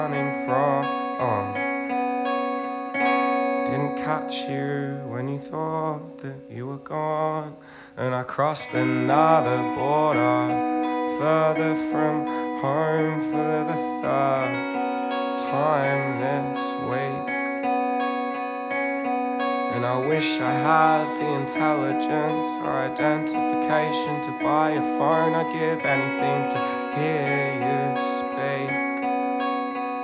running from. Didn't catch you when you thought that you were gone, and I crossed another border, further from home for the third time this week. And I wish I had the intelligence or identification to buy a phone. I'd give anything to hear you speak.